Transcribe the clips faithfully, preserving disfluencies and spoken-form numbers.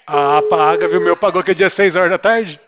Ah, paga, viu? O meu pagou que é dia seis horas da tarde.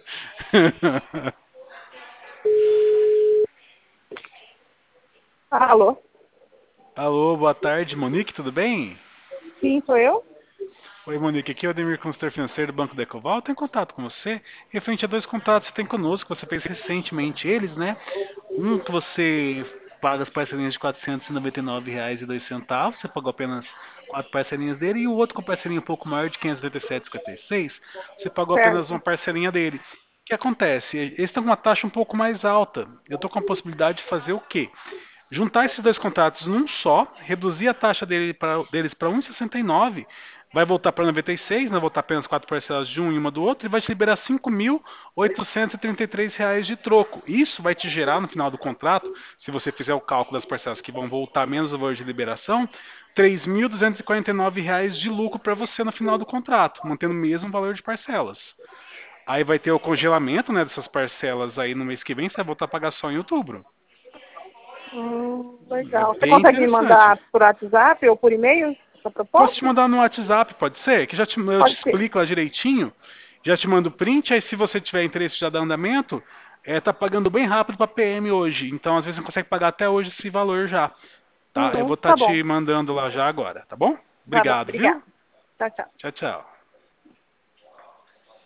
Alô? Alô, boa tarde, Monique, tudo bem? Sim, sou eu? Oi, Monique, aqui é o Ademir, consultor financeiro do Banco da Ecoval. Estou em contato com você referente a dois contratos que você tem conosco. Você fez recentemente eles, né? Um que você paga as parcelinhas de quatrocentos e noventa e nove reais e dois centavos. Você pagou apenas quatro parcelinhas dele. E o outro com parcelinha um pouco maior de quinhentos e oitenta e sete reais e cinquenta e seis centavos. Você pagou apenas uma Certo. parcelinha dele. O que acontece? Eles estão com uma taxa um pouco mais alta. Eu estou com a possibilidade de fazer o quê? Juntar esses dois contratos num só, reduzir a taxa dele pra, deles para um vírgula sessenta e nove, vai voltar para noventa e seis, vai voltar apenas quatro parcelas de um e uma do outro, e vai te liberar cinco mil oitocentos e trinta e três reais de troco. Isso vai te gerar no final do contrato, se você fizer o cálculo das parcelas que vão voltar menos o valor de liberação, três mil duzentos e quarenta e nove reais de lucro para você no final do contrato, mantendo o mesmo valor de parcelas. Aí vai ter o congelamento, né, dessas parcelas aí no mês que vem, você vai voltar a pagar só em outubro. Hum, É legal. Você bem consegue me interessante. mandar por WhatsApp ou por e-mail essa Posso te proposta? mandar no WhatsApp, pode ser? Que já te, eu te Pode ser. explico lá direitinho. Já te mando o print, aí se você tiver interesse já dar andamento, é, tá pagando bem rápido para P M hoje. Então, às vezes, você consegue pagar até hoje esse valor já. Tá? Eu Uhum, vou estar tá bom. te mandando lá já agora, tá bom? Tá bom. Obrigado, viu? Obrigada. Tchau, tchau. Tchau, tchau.